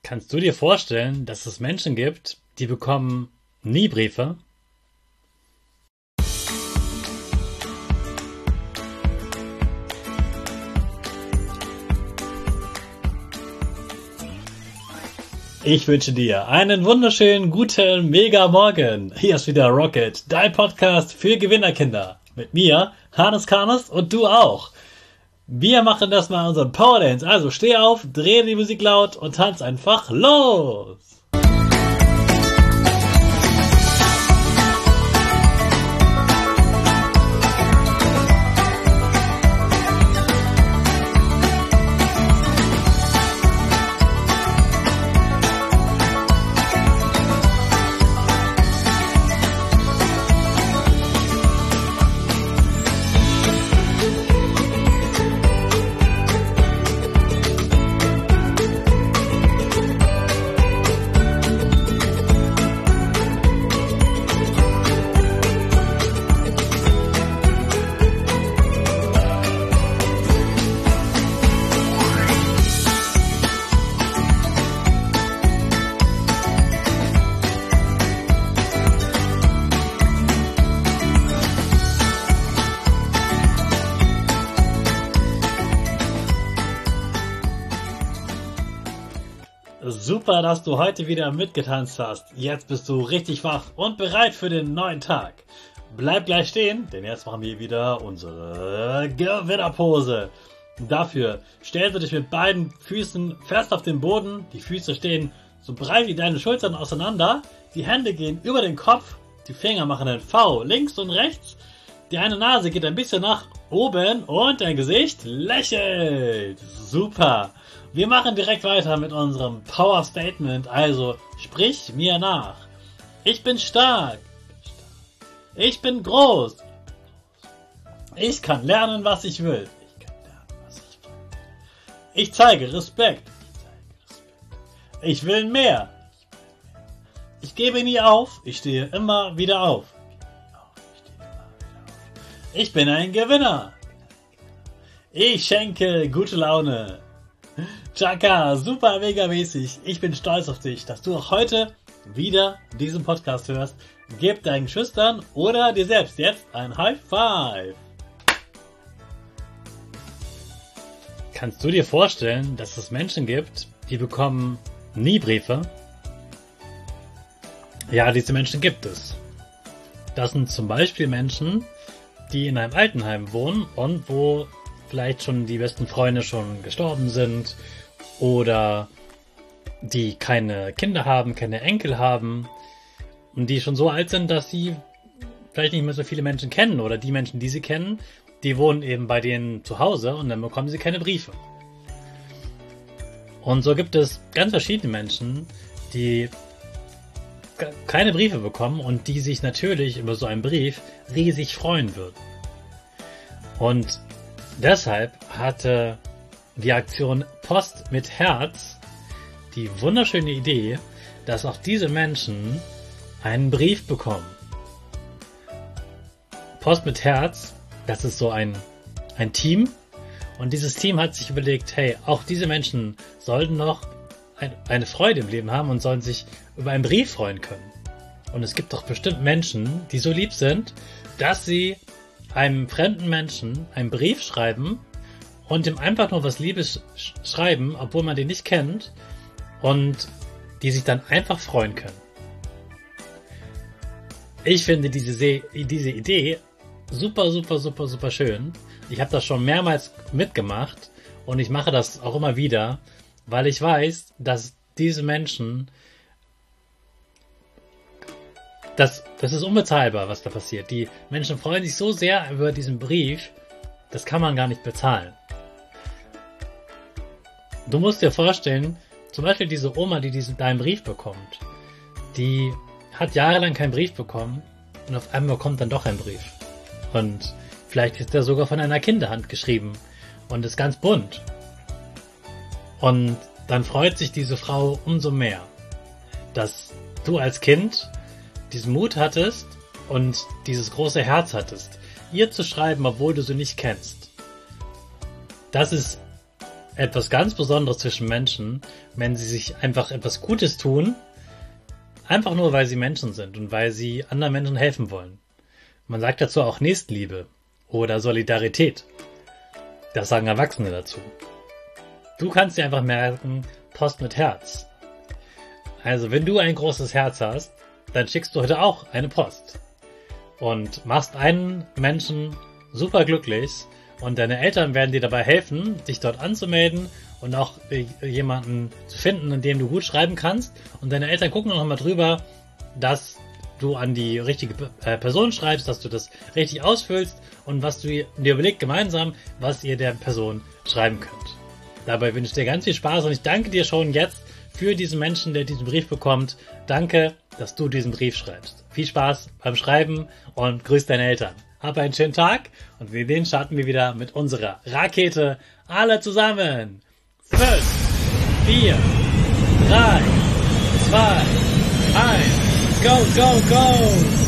Kannst du dir vorstellen, dass es Menschen gibt, die bekommen nie Briefe? Ich wünsche dir einen wunderschönen, guten, mega Morgen. Hier ist wieder Rocket, dein Podcast für Gewinnerkinder. Mit mir, Hannes Karnes, und du auch. Wir machen das mal unseren Power Dance. Also steh auf, dreh die Musik laut und tanz einfach los. Super, dass du heute wieder mitgetanzt hast. Jetzt bist du richtig wach und bereit für den neuen Tag. Bleib gleich stehen, denn jetzt machen wir wieder unsere Gewinnerpose. Dafür stellst du dich mit beiden Füßen fest auf den Boden. Die Füße stehen so breit wie deine Schultern auseinander. Die Hände gehen über den Kopf. Die Finger machen ein V links und rechts. Die eine Nase geht ein bisschen nach oben und dein Gesicht lächelt. Super. Wir machen direkt weiter mit unserem Power Statement, also sprich mir nach. Ich bin stark. Ich bin groß. Ich kann lernen, was ich will. Ich zeige Respekt. Ich will mehr. Ich gebe nie auf. Ich stehe immer wieder auf. Ich bin ein Gewinner. Ich schenke gute Laune. Chaka, super mega mäßig. Ich bin stolz auf dich, dass du auch heute wieder diesen Podcast hörst. Gib deinen Schüchtern oder dir selbst jetzt ein High Five. Kannst du dir vorstellen, dass es Menschen gibt, die bekommen nie Briefe? Ja, diese Menschen gibt es. Das sind zum Beispiel Menschen, die in einem Altenheim wohnen und wo vielleicht schon die besten Freunde schon gestorben sind oder die keine Kinder haben, keine Enkel haben und die schon so alt sind, dass sie vielleicht nicht mehr so viele Menschen kennen oder die Menschen, die sie kennen, die wohnen eben bei denen zu Hause und dann bekommen sie keine Briefe. Und so gibt es ganz verschiedene Menschen, die keine Briefe bekommen und die sich natürlich über so einen Brief riesig freuen würden. Und deshalb hatte die Aktion Post mit Herz die wunderschöne Idee, dass auch diese Menschen einen Brief bekommen. Post mit Herz, das ist so ein Team und dieses Team hat sich überlegt, hey, auch diese Menschen sollten noch eine Freude im Leben haben und sollen sich über einen Brief freuen können. Und es gibt doch bestimmt Menschen, die so lieb sind, dass sie einem fremden Menschen einen Brief schreiben und ihm einfach nur was Liebes schreiben, obwohl man den nicht kennt und die sich dann einfach freuen können. Ich finde diese Idee super, super, super, super schön. Ich habe das schon mehrmals mitgemacht und ich mache das auch immer wieder, weil ich weiß, dass diese Menschen, das ist unbezahlbar, was da passiert. Die Menschen freuen sich so sehr über diesen Brief, das kann man gar nicht bezahlen. Du musst dir vorstellen, zum Beispiel diese Oma, die deinen Brief bekommt, die hat jahrelang keinen Brief bekommen und auf einmal bekommt dann doch einen Brief. Und vielleicht ist der sogar von einer Kinderhand geschrieben und ist ganz bunt. Und dann freut sich diese Frau umso mehr, dass du als Kind diesen Mut hattest und dieses große Herz hattest, ihr zu schreiben, obwohl du sie nicht kennst. Das ist etwas ganz Besonderes zwischen Menschen, wenn sie sich einfach etwas Gutes tun, einfach nur, weil sie Menschen sind und weil sie anderen Menschen helfen wollen. Man sagt dazu auch Nächstenliebe oder Solidarität. Das sagen Erwachsene dazu. Du kannst dir einfach merken, Post mit Herz. Also wenn du ein großes Herz hast, dann schickst du heute auch eine Post. Und machst einen Menschen super glücklich und deine Eltern werden dir dabei helfen, dich dort anzumelden und auch jemanden zu finden, in dem du gut schreiben kannst. Und deine Eltern gucken noch mal drüber, dass du an die richtige Person schreibst, dass du das richtig ausfüllst und was du dir überlegt gemeinsam, was ihr der Person schreiben könnt. Dabei wünsche ich dir ganz viel Spaß und ich danke dir schon jetzt für diesen Menschen, der diesen Brief bekommt. Danke, dass du diesen Brief schreibst. Viel Spaß beim Schreiben und grüß deine Eltern. Hab einen schönen Tag und wir den starten wir wieder mit unserer Rakete. Alle zusammen. 5, 4, 3, 2, 1. Go, go, go!